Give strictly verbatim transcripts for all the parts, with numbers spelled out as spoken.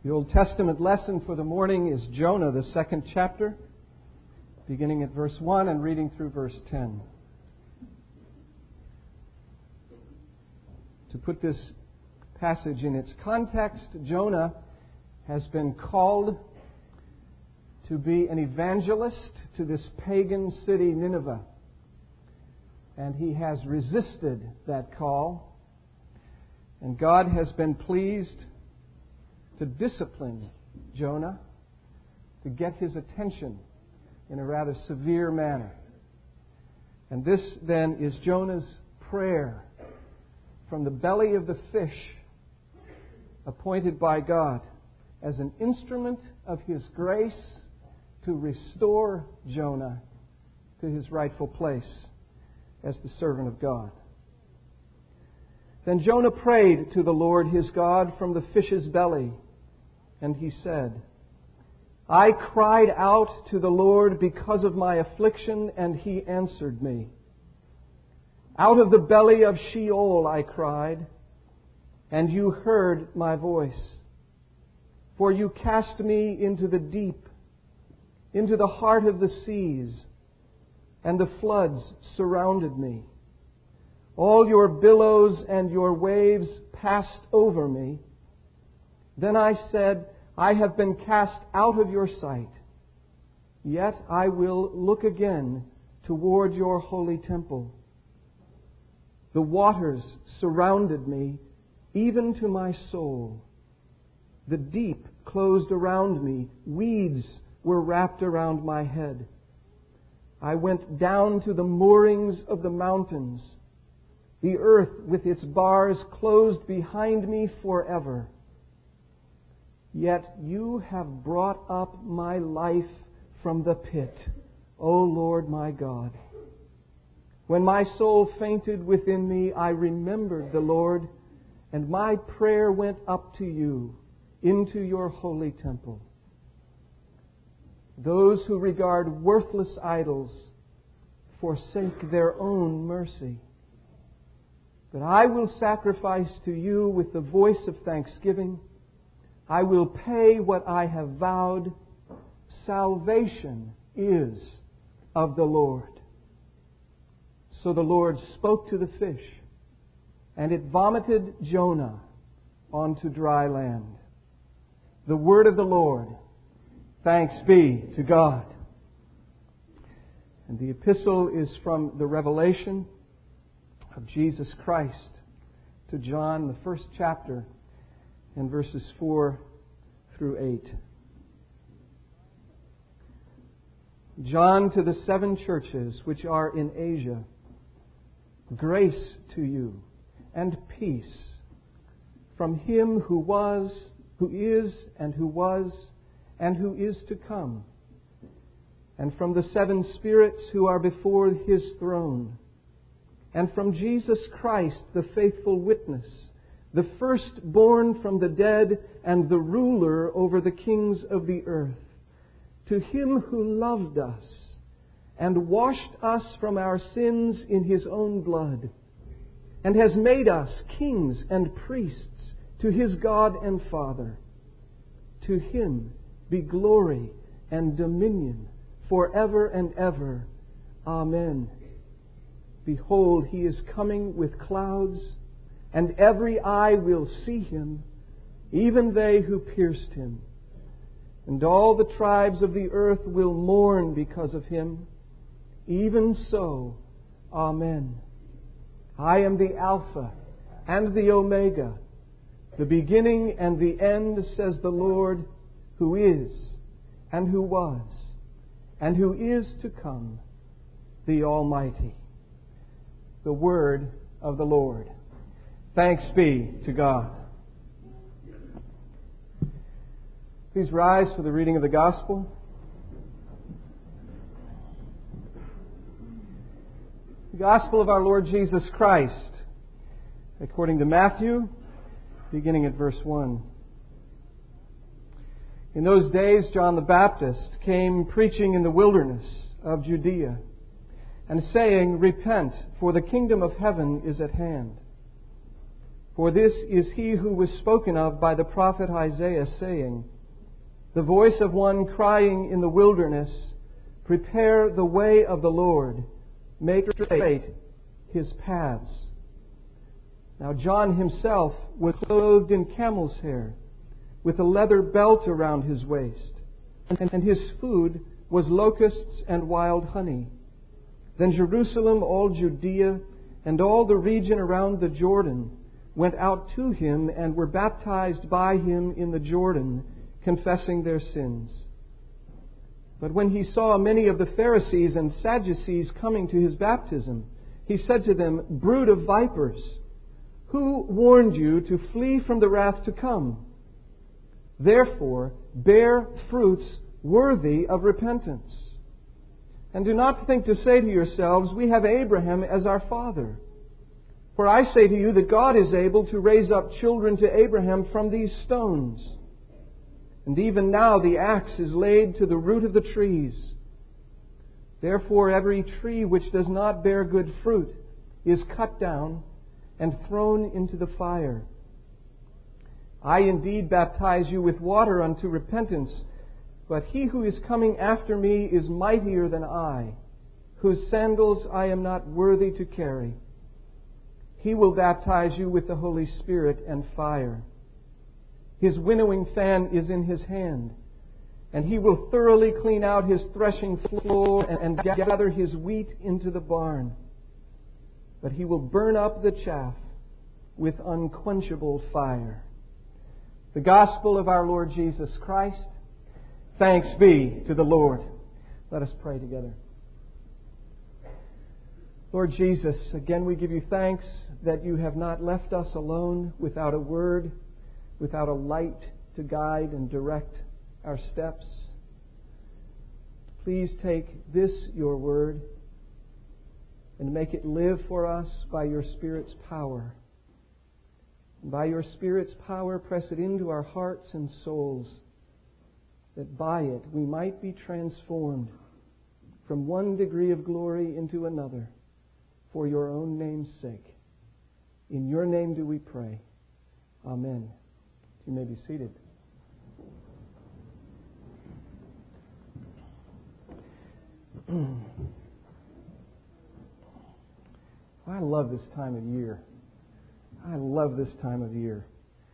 The Old Testament lesson for the morning is Jonah, the second chapter, beginning at verse one and reading through verse ten. To put this passage in its context, Jonah has been called to be an evangelist to this pagan city, Nineveh. And he has resisted that call. And God has been pleased to discipline Jonah, to get his attention in a rather severe manner. And this then is Jonah's prayer from the belly of the fish, appointed by God as an instrument of His grace to restore Jonah to his rightful place as the servant of God. Then Jonah prayed to the Lord his God from the fish's belly, and he said, I cried out to the Lord because of my affliction, and He answered me. Out of the belly of Sheol I cried, and You heard my voice. For You cast me into the deep, into the heart of the seas, and the floods surrounded me. All Your billows and Your waves passed over me. Then I said, I have been cast out of Your sight. Yet I will look again toward Your holy temple. The waters surrounded me, even to my soul. The deep closed around me. Weeds were wrapped around my head. I went down to the moorings of the mountains. The earth with its bars closed behind me forever. Yet You have brought up my life from the pit, O Lord my God. When my soul fainted within me, I remembered the Lord, and my prayer went up to You into Your holy temple. Those who regard worthless idols forsake their own mercy. But I will sacrifice to You with the voice of thanksgiving. I will pay what I have vowed. Salvation is of the Lord. So the Lord spoke to the fish, and it vomited Jonah onto dry land. The word of the Lord. Thanks be to God. And the epistle is from the revelation of Jesus Christ to John, the first chapter, and verses four through eight. John, to the seven churches which are in Asia, grace to you and peace from Him who was, who is, and who was, and who is to come, and from the seven spirits who are before His throne, and from Jesus Christ, the faithful witness, the firstborn from the dead, and the ruler over the kings of the earth, to Him who loved us and washed us from our sins in His own blood, and has made us kings and priests to His God and Father. To Him be glory and dominion forever and ever. Amen. Behold, He is coming with clouds, and every eye will see Him, even they who pierced Him. And all the tribes of the earth will mourn because of Him. Even so, Amen. I am the Alpha and the Omega, the beginning and the end, says the Lord, who is, and who was, and who is to come, the Almighty. The word of the Lord. Thanks be to God. Please rise for the reading of the Gospel. The Gospel of our Lord Jesus Christ, according to Matthew, beginning at verse one. In those days, John the Baptist came preaching in the wilderness of Judea, and saying, Repent, for the kingdom of heaven is at hand. For this is he who was spoken of by the prophet Isaiah, saying, the voice of one crying in the wilderness, prepare the way of the Lord, make straight his paths. Now John himself was clothed in camel's hair, with a leather belt around his waist, and his food was locusts and wild honey. Then Jerusalem, all Judea, and all the region around the Jordan went out to him and were baptized by him in the Jordan, confessing their sins. But when he saw many of the Pharisees and Sadducees coming to his baptism, he said to them, brood of vipers, who warned you to flee from the wrath to come? Therefore, bear fruits worthy of repentance. And do not think to say to yourselves, we have Abraham as our father. For I say to you that God is able to raise up children to Abraham from these stones. And even now the axe is laid to the root of the trees. Therefore every tree which does not bear good fruit is cut down and thrown into the fire. I indeed baptize you with water unto repentance, but he who is coming after me is mightier than I, whose sandals I am not worthy to carry. He will baptize you with the Holy Spirit and fire. His winnowing fan is in his hand, and he will thoroughly clean out his threshing floor and gather his wheat into the barn. But he will burn up the chaff with unquenchable fire. The gospel of our Lord Jesus Christ. Thanks be to the Lord. Let us pray together. Lord Jesus, again we give you thanks that you have not left us alone without a word, without a light to guide and direct our steps. Please take this, your word, and make it live for us by your Spirit's power. And by your Spirit's power, press it into our hearts and souls, that by it we might be transformed from one degree of glory into another for your own name's sake. In your name do we pray. Amen. You may be seated. I love this time of year. I love this time of year.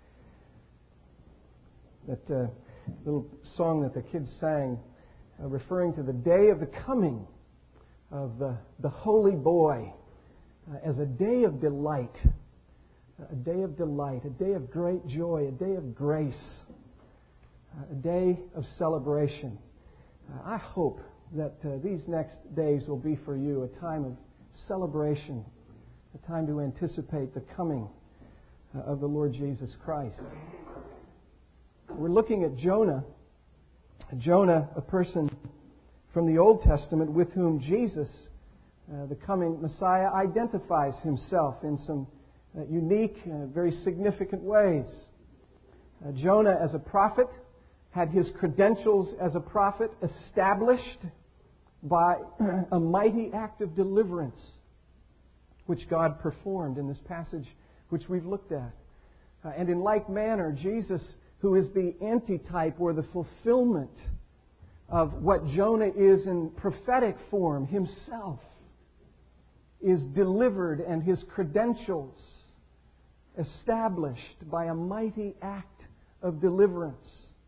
That uh, little song that the kids sang, uh, referring to the day of the coming of the, the holy boy uh, as a day of delight, a day of delight, a day of great joy, a day of grace, uh, a day of celebration. Uh, I hope that uh, these next days will be for you a time of celebration, a time to anticipate the coming uh, of the Lord Jesus Christ. We're looking at Jonah. Jonah, a person from the Old Testament with whom Jesus, uh, the coming Messiah, identifies himself in some uh, unique, uh, very significant ways. Uh, Jonah, as a prophet, had his credentials as a prophet established by a mighty act of deliverance which God performed in this passage which we've looked at. Uh, and in like manner, Jesus, who is the antitype or the fulfillment of what Jonah is in prophetic form himself, is delivered and his credentials established by a mighty act of deliverance.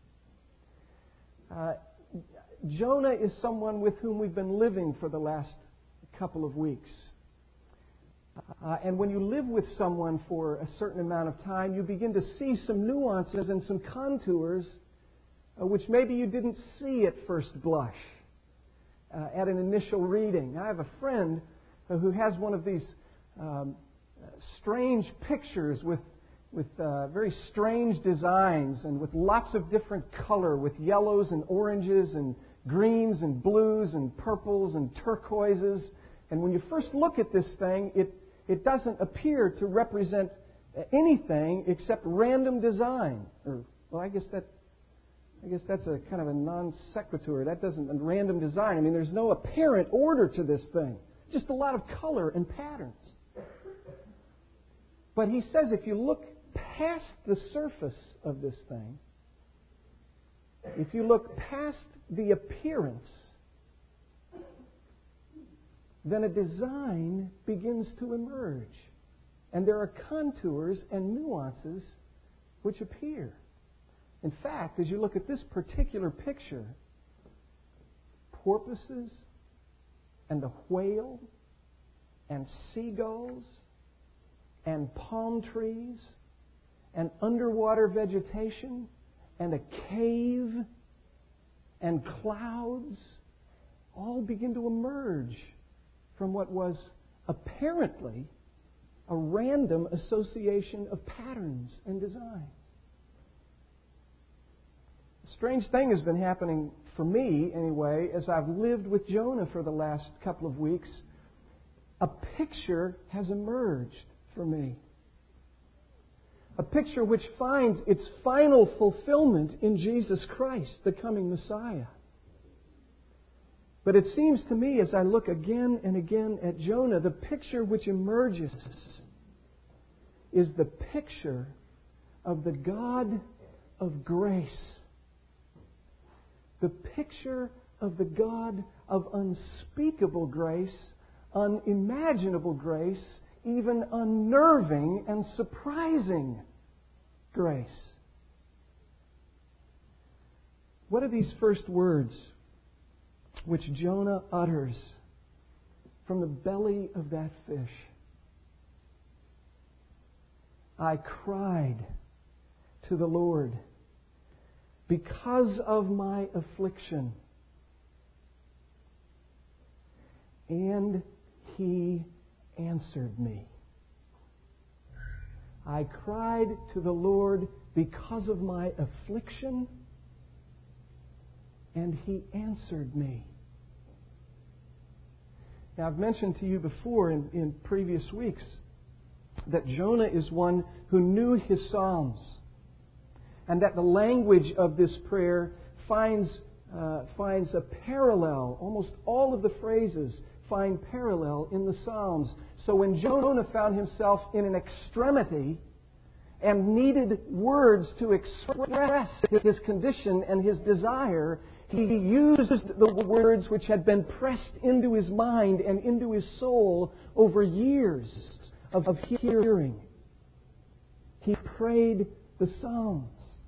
Uh, Jonah is someone with whom we've been living for the last couple of weeks. Uh, and when you live with someone for a certain amount of time, you begin to see some nuances and some contours uh, which maybe you didn't see at first blush, uh, at an initial reading. I have a friend uh, who has one of these um, strange pictures with with uh, very strange designs and with lots of different color, with yellows and oranges and greens and blues and purples and turquoises. And when you first look at this thing, it, it doesn't appear to represent anything except random design. Or, well, I guess that I guess that's a kind of a non sequitur. That doesn't a random design. I mean, there's no apparent order to this thing. Just a lot of color and patterns. But he says if you look past the surface of this thing, if you look past the appearance, then a design begins to emerge. And there are contours and nuances which appear. In fact, as you look at this particular picture, porpoises and a whale and seagulls and palm trees and underwater vegetation and a cave and clouds all begin to emerge from what was apparently a random association of patterns and design. A strange thing has been happening for me, anyway, as I've lived with Jonah for the last couple of weeks. A picture has emerged for me. A picture which finds its final fulfillment in Jesus Christ, the coming Messiah. But it seems to me, as I look again and again at Jonah, the picture which emerges is the picture of the God of grace. The picture of the God of unspeakable grace, unimaginable grace, even unnerving and surprising grace. What are these first words which Jonah utters from the belly of that fish? I cried to the Lord because of my affliction, and He answered me. I cried to the Lord because of my affliction, and He answered me. Now, I've mentioned to you before in, in previous weeks that Jonah is one who knew his Psalms, and that the language of this prayer finds, uh, finds a parallel. Almost all of the phrases find parallel in the Psalms. So when Jonah found himself in an extremity and needed words to express his condition and his desire, he used the words which had been pressed into his mind and into his soul over years of hearing. He prayed the Psalms.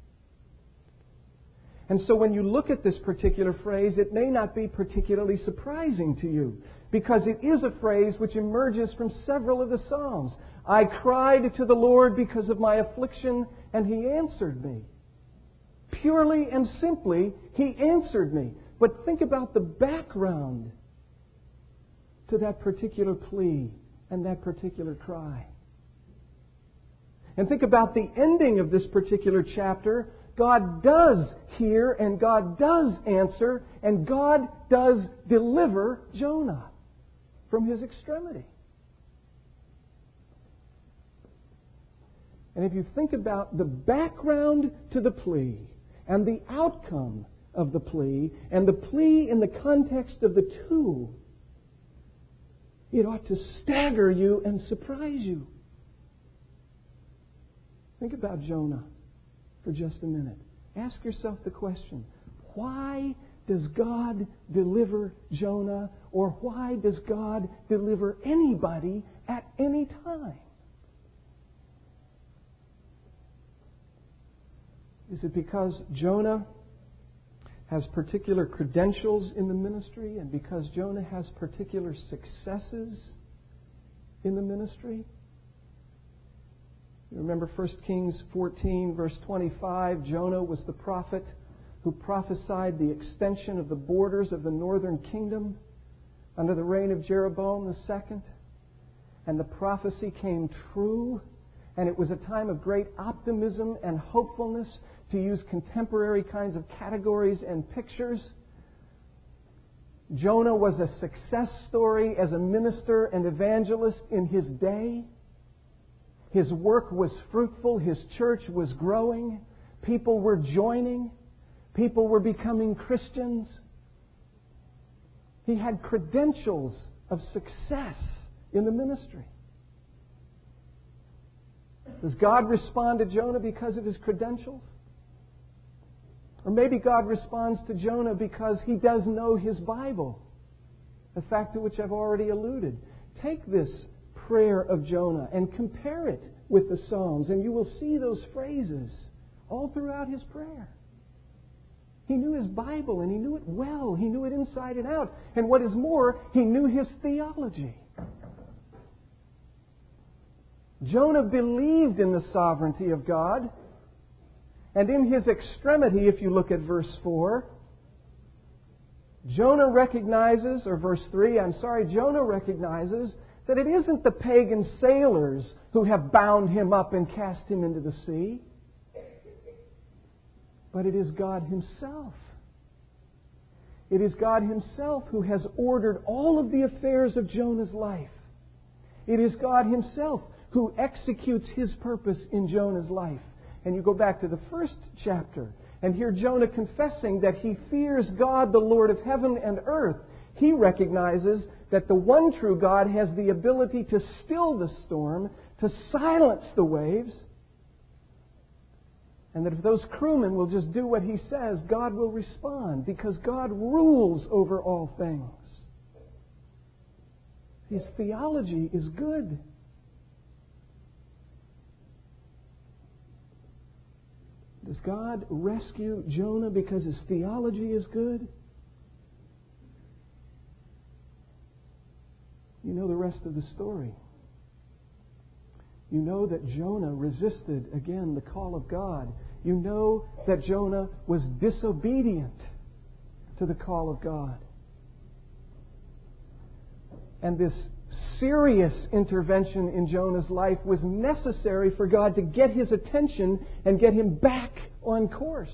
And so when you look at this particular phrase, it may not be particularly surprising to you, because it is a phrase which emerges from several of the Psalms. I cried to the Lord because of my affliction, and He answered me. Purely and simply, He answered me. But think about the background to that particular plea and that particular cry. And think about the ending of this particular chapter. God does hear and God does answer and God does deliver Jonah from his extremity. And if you think about the background to the plea and the outcome of the plea and the plea in the context of the two, it ought to stagger you and surprise you. Think about Jonah for just a minute. Ask yourself the question, why does God deliver Jonah, or why does God deliver anybody at any time? Is it because Jonah has particular credentials in the ministry and because Jonah has particular successes in the ministry? You remember First Kings fourteen, verse twenty-five, Jonah was the prophet who prophesied the extension of the borders of the northern kingdom under the reign of Jeroboam the second. And the prophecy came true, and it was a time of great optimism and hopefulness, to use contemporary kinds of categories and pictures. Jonah was a success story as a minister and evangelist in his day. His work was fruitful. His church was growing. People were joining. People were becoming Christians. He had credentials of success in the ministry. Does God respond to Jonah because of his credentials? Or maybe God responds to Jonah because he does know his Bible, a fact to which I've already alluded. Take this prayer of Jonah and compare it with the Psalms, and you will see those phrases all throughout his prayer. He knew his Bible, and he knew it well. He knew it inside and out. And what is more, he knew his theology. Jonah believed in the sovereignty of God. And in his extremity, if you look at verse four, Jonah recognizes, or verse three, I'm sorry, Jonah recognizes that it isn't the pagan sailors who have bound him up and cast him into the sea, but it is God Himself. It is God Himself who has ordered all of the affairs of Jonah's life. It is God Himself who executes His purpose in Jonah's life. And you go back to the first chapter and hear Jonah confessing that he fears God, the Lord of heaven and earth. He recognizes that the one true God has the ability to still the storm, to silence the waves, and that if those crewmen will just do what He says, God will respond, because God rules over all things. His theology is good. Does God rescue Jonah because his theology is good? You know the rest of the story. You know that Jonah resisted, again, the call of God. You know that Jonah was disobedient to the call of God. And this serious intervention in Jonah's life was necessary for God to get his attention and get him back on course.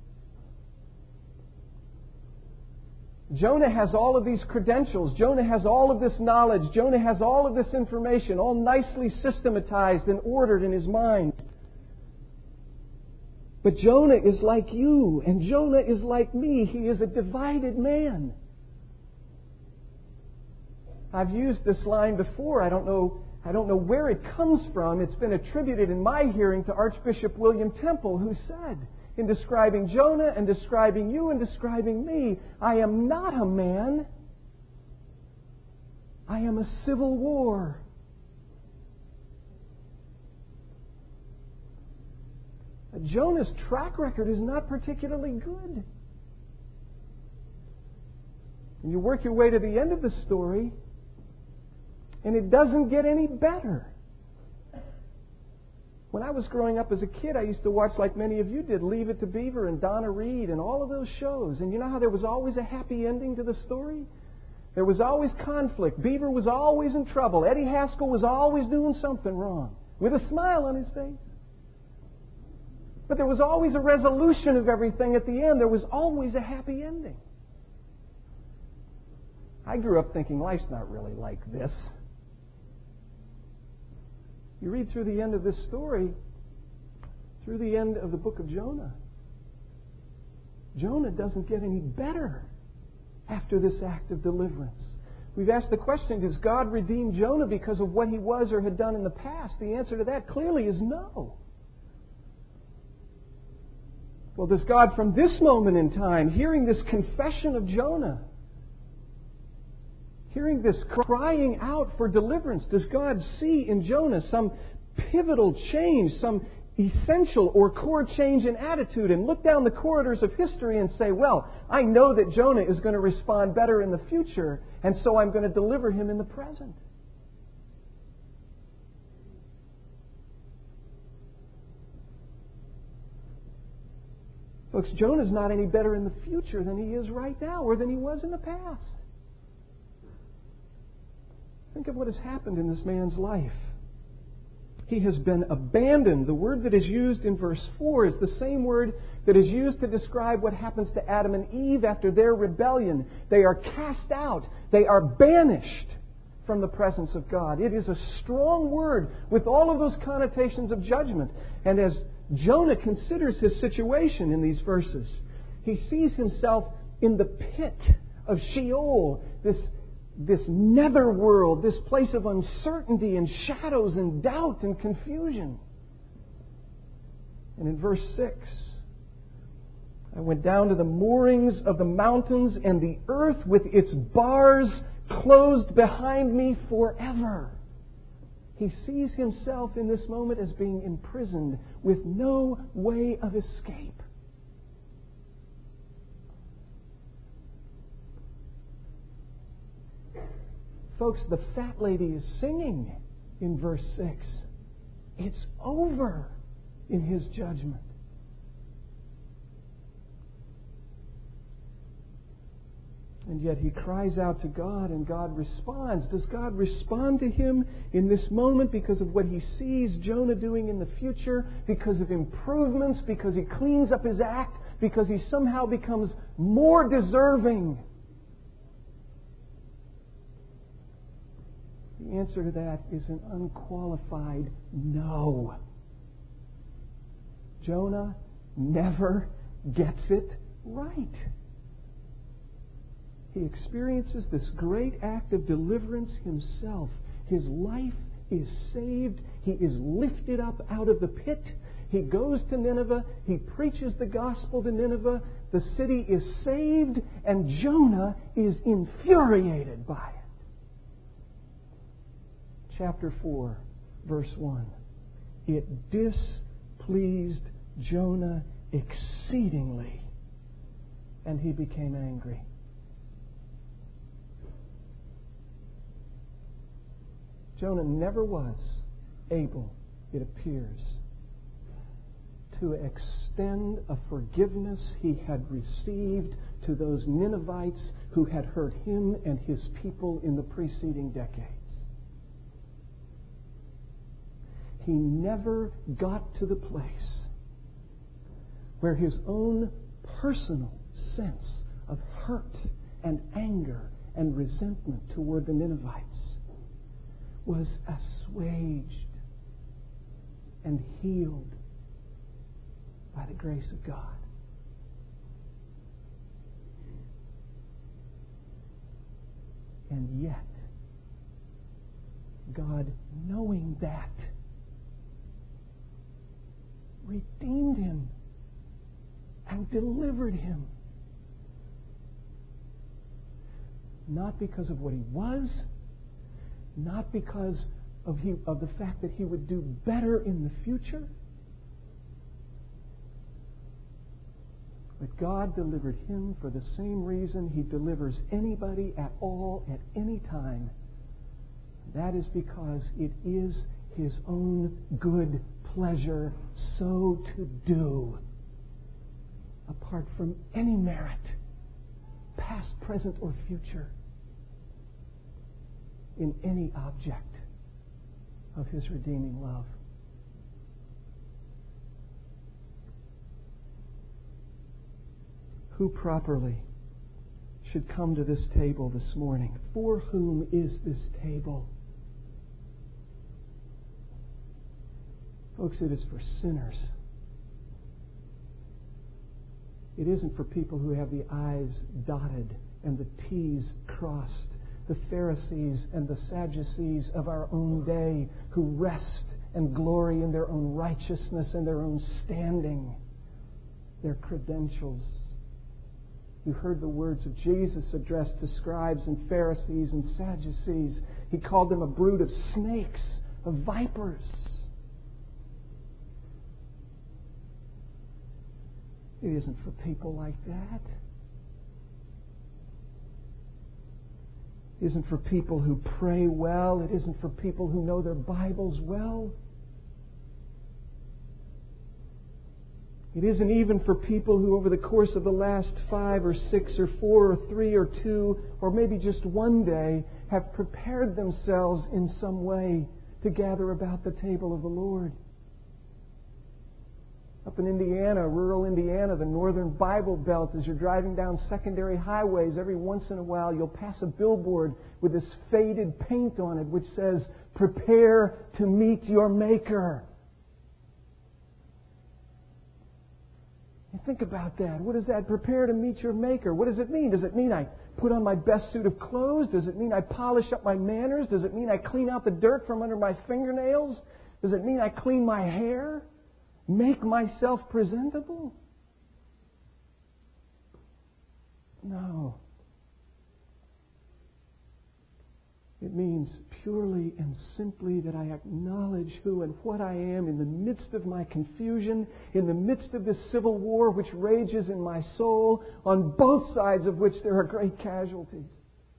Jonah has all of these credentials. Jonah has all of this knowledge. Jonah has all of this information, all nicely systematized and ordered in his mind. But Jonah is like you, and Jonah is like me. He is a divided man. I've used this line before. I don't know, I don't know where it comes from. It's been attributed in my hearing to Archbishop William Temple, who said, in describing Jonah and describing you and describing me, I am not a man. I am a civil war. Jonah's track record is not particularly good. And you work your way to the end of the story, and it doesn't get any better. When I was growing up as a kid, I used to watch, like many of you did, Leave It to Beaver and Donna Reed and all of those shows. And you know how there was always a happy ending to the story? There was always conflict. Beaver was always in trouble. Eddie Haskell was always doing something wrong, with a smile on his face. But there was always a resolution of everything at the end. There was always a happy ending. I grew up thinking life's not really like this. You read through the end of this story, through the end of the book of Jonah. Jonah doesn't get any better after this act of deliverance. We've asked the question, does God redeem Jonah because of what he was or had done in the past? The answer to that clearly is no. Well, does God from this moment in time, hearing this confession of Jonah, hearing this crying out for deliverance, does God see in Jonah some pivotal change, some essential or core change in attitude, and look down the corridors of history and say, well, I know that Jonah is going to respond better in the future, and so I'm going to deliver him in the present? Folks, Jonah's not any better in the future than he is right now or than he was in the past. Think of what has happened in this man's life. He has been abandoned. The word that is used in verse four is the same word that is used to describe what happens to Adam and Eve after their rebellion. They are cast out. They are banished from the presence of God. It is a strong word with all of those connotations of judgment. And as Jonah considers his situation in these verses, he sees himself in the pit of Sheol, this This netherworld, this place of uncertainty and shadows and doubt and confusion. And in verse six, I went down to the moorings of the mountains, and the earth with its bars closed behind me forever. He sees himself in this moment as being imprisoned with no way of escape. Folks, the fat lady is singing in verse six. It's over in his judgment. And yet he cries out to God, and God responds. Does God respond to him in this moment because of what he sees Jonah doing in the future, because of improvements, because he cleans up his act, because he somehow becomes more deserving? The answer to that is an unqualified no. Jonah never gets it right. He experiences this great act of deliverance himself. His life is saved. He is lifted up out of the pit. He goes to Nineveh. He preaches the gospel to Nineveh. The city is saved, and Jonah is infuriated by it. Chapter four, verse one. It displeased Jonah exceedingly, and he became angry. Jonah never was able, it appears, to extend a forgiveness he had received to those Ninevites who had hurt him and his people in the preceding decades. He never got to the place where his own personal sense of hurt and anger and resentment toward the Ninevites was assuaged and healed by the grace of God. And yet, God, knowing that, redeemed him and delivered him. Not because of what he was, not because of, he, of the fact that he would do better in the future, but God delivered him for the same reason he delivers anybody at all at any time. That is because it is his own good pleasure so to do, apart from any merit, past, present, or future, in any object of his redeeming love. Who properly should come to this table this morning? For whom is this table? Folks, it is for sinners. It isn't for people who have the I's dotted and the T's crossed, the Pharisees and the Sadducees of our own day who rest and glory in their own righteousness and their own standing, their credentials. You heard the words of Jesus addressed to scribes and Pharisees and Sadducees. He called them a brood of snakes, of vipers. It isn't for people like that. It isn't for people who pray well. It isn't for people who know their Bibles well. It isn't even for people who over the course of the last five or six or four or three or two or maybe just one day have prepared themselves in some way to gather about the table of the Lord. Up in Indiana, rural Indiana, the northern Bible Belt, as you're driving down secondary highways, every once in a while you'll pass a billboard with this faded paint on it which says, "Prepare to meet your Maker." And think about that. What does that, prepare to meet your Maker? What does it mean? Does it mean I put on my best suit of clothes? Does it mean I polish up my manners? Does it mean I clean out the dirt from under my fingernails? Does it mean I clean my hair? make myself presentable? No. It means purely and simply that I acknowledge who and what I am in the midst of my confusion, in the midst of this civil war which rages in my soul, on both sides of which there are great casualties.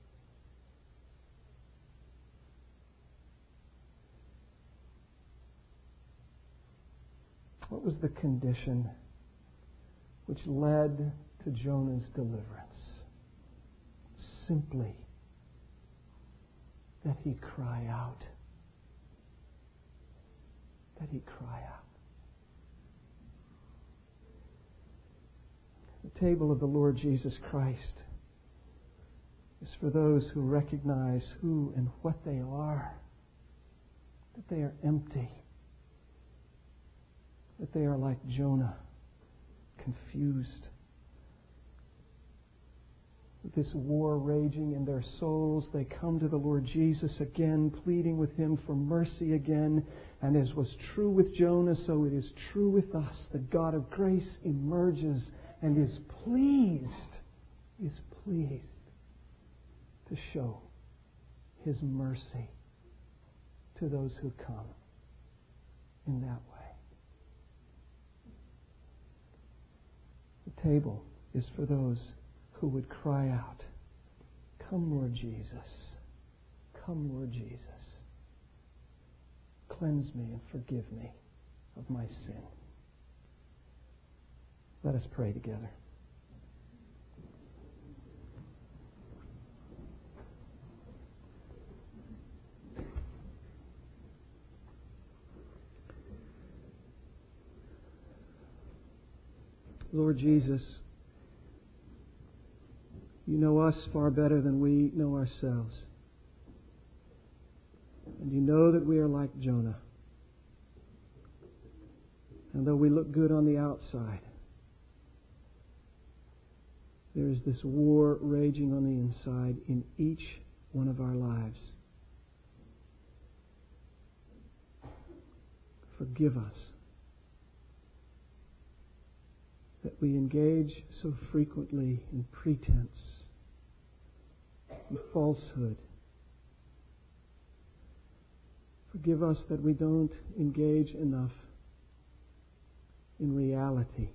What was the condition which led to Jonah's deliverance? Simply that he cry out. That he cry out. The table of the Lord Jesus Christ is for those who recognize who and what they are. That they are empty. That they are like Jonah, confused. With this war raging in their souls, they come to the Lord Jesus again, pleading with Him for mercy again. And as was true with Jonah, so it is true with us. The God of grace emerges and is pleased, is pleased to show His mercy to those who come in that way. The table is for those who would cry out, "Come, Lord Jesus. Come, Lord Jesus. Cleanse me and forgive me of my sin." Let us pray together. Lord Jesus, You know us far better than we know ourselves. And You know that we are like Jonah. And though we look good on the outside, there is this war raging on the inside in each one of our lives. Forgive us that we engage so frequently in pretense, in falsehood. Forgive us that we don't engage enough in reality,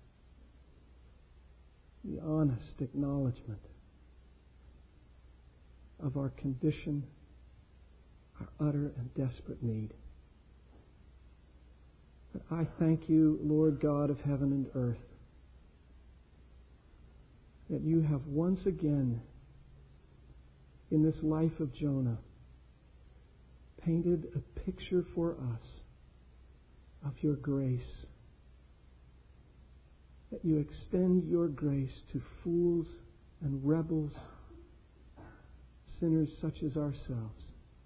the honest acknowledgement of our condition, our utter and desperate need. But I thank You, Lord God of heaven and earth, that You have once again, in this life of Jonah, painted a picture for us of Your grace. That You extend Your grace to fools and rebels, sinners such as ourselves.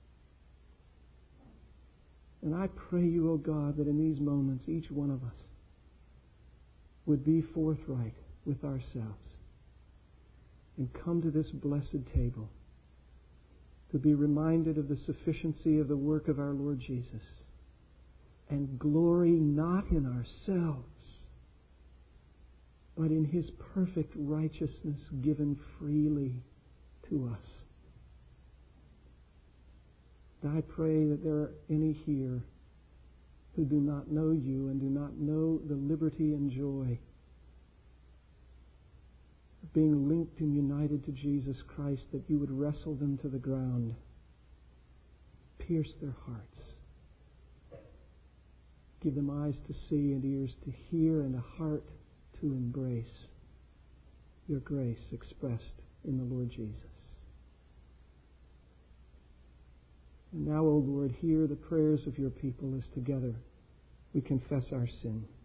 And I pray You, O God, that in these moments each one of us would be forthright with ourselves and come to this blessed table to be reminded of the sufficiency of the work of our Lord Jesus and glory not in ourselves, but in His perfect righteousness given freely to us. And I pray that there are any here who do not know You and do not know the liberty and joy of being linked and united to Jesus Christ, that You would wrestle them to the ground, pierce their hearts, give them eyes to see and ears to hear and a heart to embrace Your grace expressed in the Lord Jesus. And now, O Lord, hear the prayers of Your people as together we confess our sin.